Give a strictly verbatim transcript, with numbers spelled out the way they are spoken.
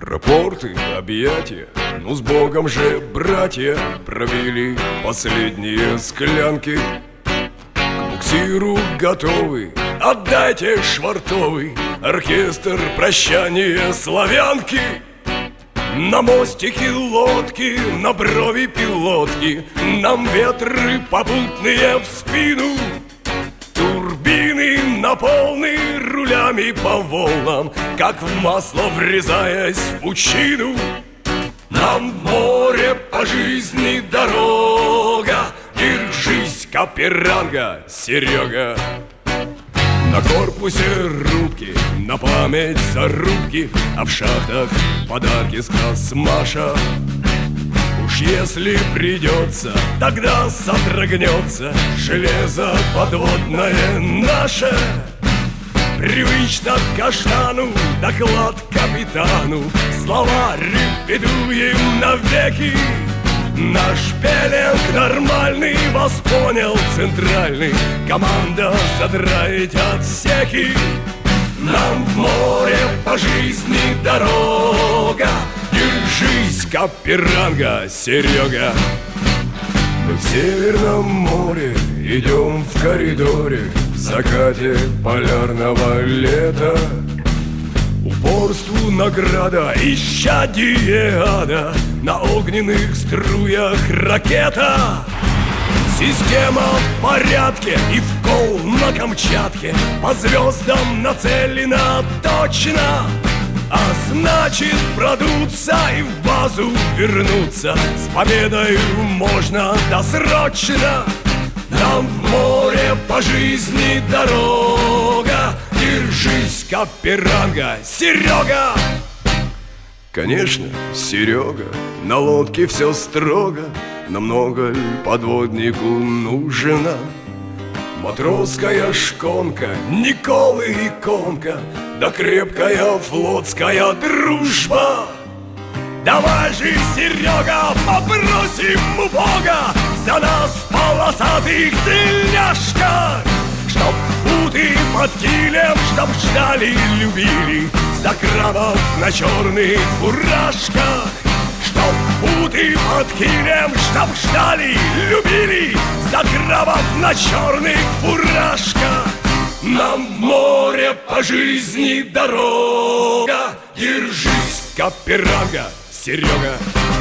Рапорты, объятия, ну с Богом же, братья, пробили последние склянки. К буксиру готовы, отдайте швартовый оркестр прощания славянки. На мостике лодки, на брови пилотки, нам ветры попутные в спину. Турбины на полный рулями по волнам, как в масло врезаясь в пучину. Нам в море по жизни дорога, держись, Каперанга, Серега. На корпусе рубки, на память зарубки, а в шахтах подарки с Красмаша. Уж если придется, тогда содрогнется железо подводное наше. Привычно к каштану, доклад капитану, словарь репетуем навеки. Наш пеленг нормальный, вас понял центральный, команда задраить отсеки. Нам в море по жизни дорога, держись, Каперанга, Серега. Мы в Северном море идем в коридоре, в закате полярного лета. Упорству награда, исчадие ада, на огненных струях ракета. Система в порядке и в кол на Камчатке, по звездам нацелена точно. А значит продуться и в базу вернуться, с победою можно досрочно. Нам в море по жизни дорога, держись, Каперанга, Серега. Конечно, Серега, на лодке все строго, но много ль подводнику нужно? Матросская шконка, Николы иконка, да крепкая флотская дружба. Давай же, Серега, попросим у Бога за нас полосатых тельняшка, чтоб футы под килем, чтоб ждали, любили, за крабов на черных фуражках. Чтоб футы под килем, чтоб ждали, любили, за крабов на черных фуражках. Нам в море по жизни дорога, держись, Каперанга, Серега.